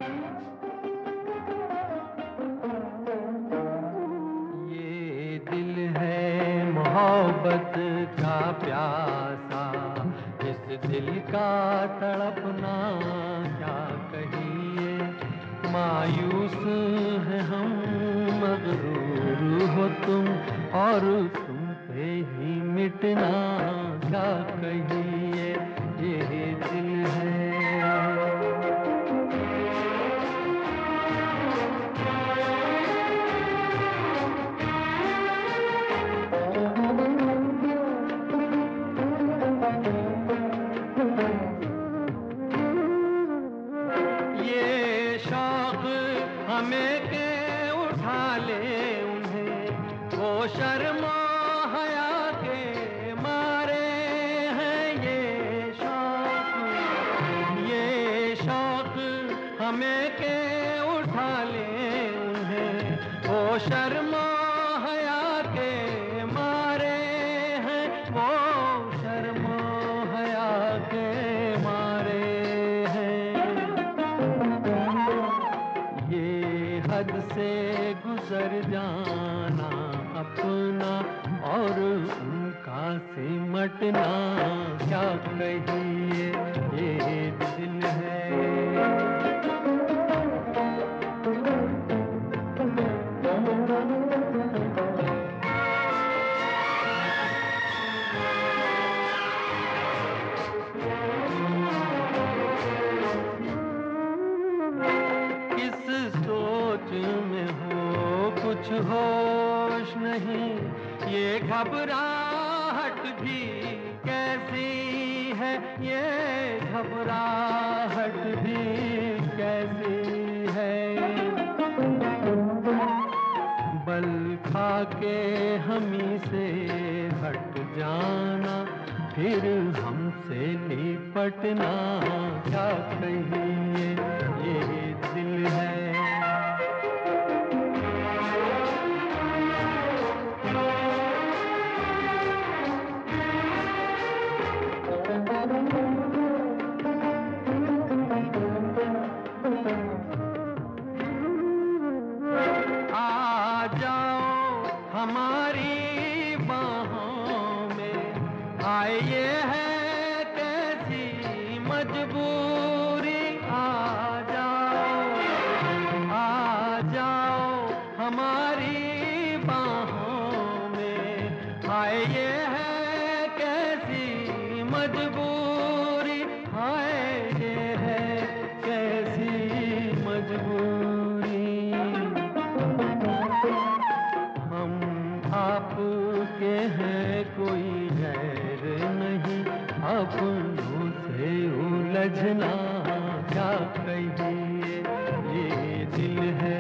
ये दिल है मोहब्बत का प्यासा, इस दिल का तड़पना क्या कहिए। मायूस है हम, मगरूर हो तुम, और तुम पे ही मिटना क्या कहिए। ये दिल है। ये शौक हमें के उठा ले उन्हें, वो शर्मा हया के मारे हैं। ये शौक हमें के उठा ले उन्हें, वो शर्मा हया के मारे हैं। वो शर्मा हया के मारे हैं। ये हद से गुजर जाना अपना, और उनका सिमटना क्या कहिए। ये दिल है। किस सोच में हो कुछ होश नहीं, ये घबराहट भी कैसी है। ये घबराहट भी कैसी है। बल खा के हमी से हट जाना, फिर हमसे लिपटना क्या कहिए। ये दिल है। आ जाओ हमारी बाहों में, आए ये है कैसी मजबूरी। आ जाओ हमारी बाहों में, आए ये है कैसी मजबूरी। हाय ये है कैसी मजबूरी। हम आपके हैं, कोई गैर नहीं, अपनों से उलझना क्या कहिए। ये दिल है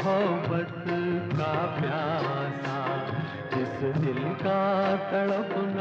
मोहब्बत का प्यासा, इस दिल का तड़पना